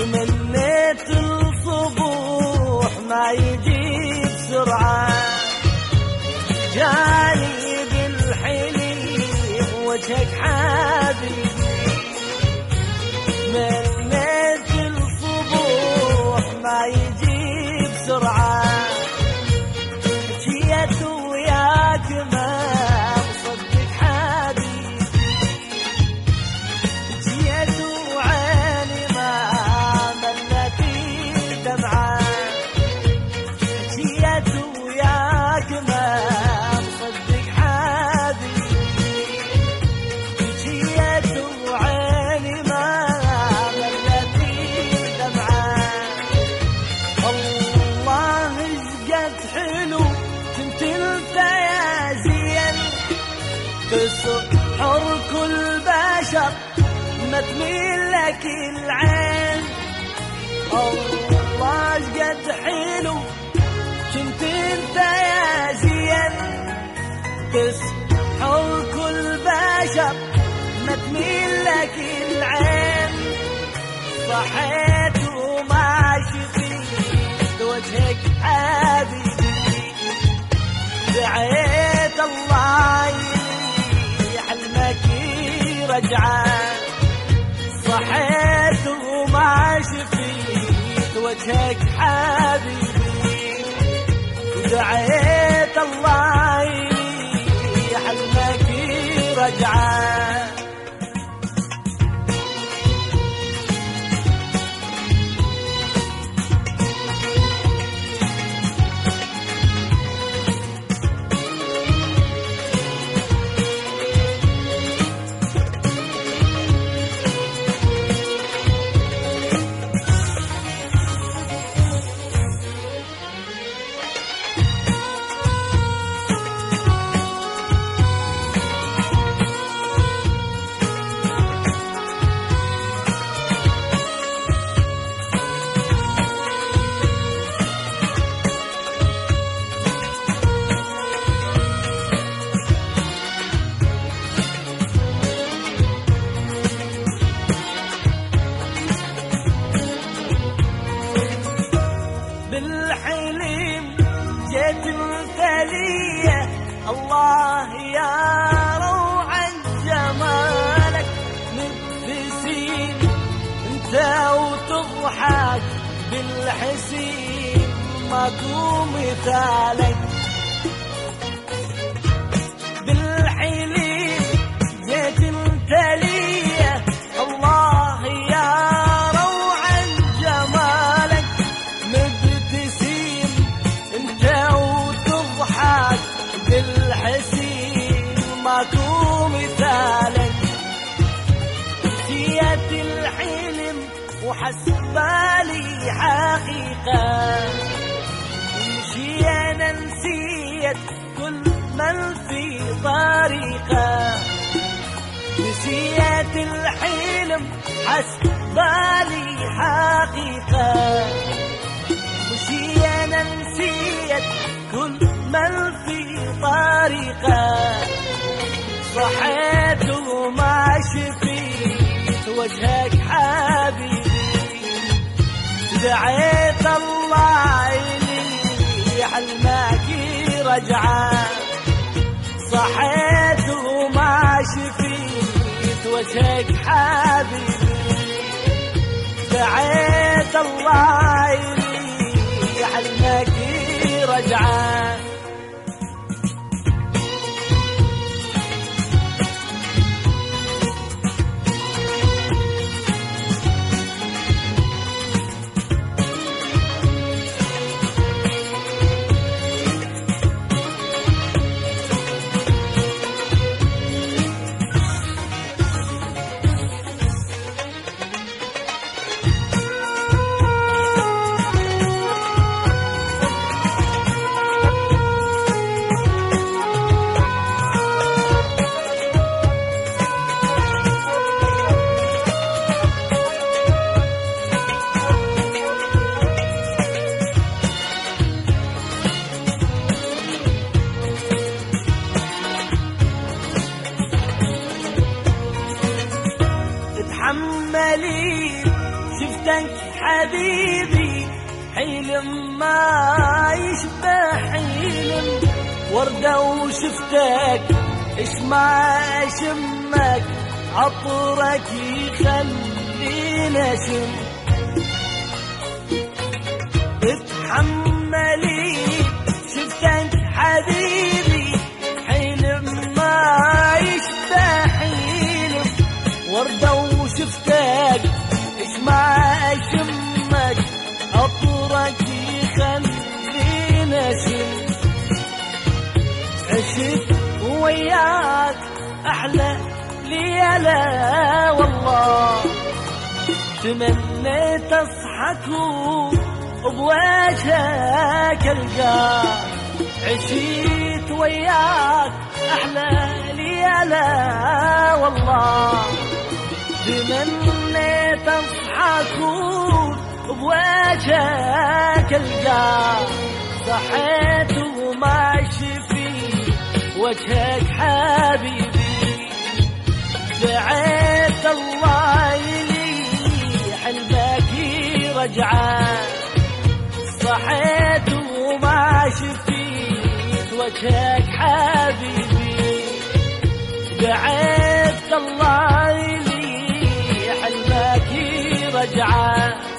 تمنيت الصبوح ما يجي بسرعة، جاني بالحليم وجهك حبيبي. تمنيت الصبوح ما يجي بسرعة، جيت وياك ما مصدق حبيبي. جيت وعيني ما ملت دمعة، جيت وياك ما مصدق حبيبي. جيت وعيني ما ملت دمعة. الله شقد حلو كنت انت يا زين، تسحر كل بشر ما تميل لك العين. الله شقد حلو كنت انت يا زين، تسحر كل بشر ما تميل لك العين. صحيت وما شفيت وجهك حبيبي، دعيت الله يلي حلمك رجعه. صحيت وما شفيت وجهك حبيبي، دعيت الله يلي حلمك رجعه. بالحليم جيت انت ليا، الله يا روعة جمالك مبتسم انت وتضحك بالحسين ماكو مثالك. بالحليم جيت انت ليا، الله يا روعة جمالك مبتسم انت وتضحك بالحسين ماكو مثالك. نسيت الحلم وحسبالي حقيقة، مشي انا نسيت كل من في طريقة. نسيت الحلم حسبالي حقيقة، مشي انا نسيت كل من في طريقة. صحيت وما شفيت وجهك حبيبي، دعيت الله يلي حلمك رجعه. صحيت وما شفيت وجهك حبيبي، دعيت الله يلي حلمك رجعه. تحملي شفتك حبيبي حلم ما يشبه حلم، وردة وشفتك اش ما اشمك، عطرك يخلينا شم. اتحملي شفتك حبيبي حلم ما يشبه حلم، وردة وشفتك اش ما اشمك، عطرك يخلينا شم. عشت وياك احلى ليلة والله، تمنيت اصحك وبوجهك القاه. عشت وياك احلى ليلة والله، تمنيت اصحك وبوجهك القاه. صحيت وماشي في وجهك حبيبي، دعيت الله لي حلمك رجعان. صحيت وماشي في وجهك حبيبي، دعيت الله لي حلمك رجعان.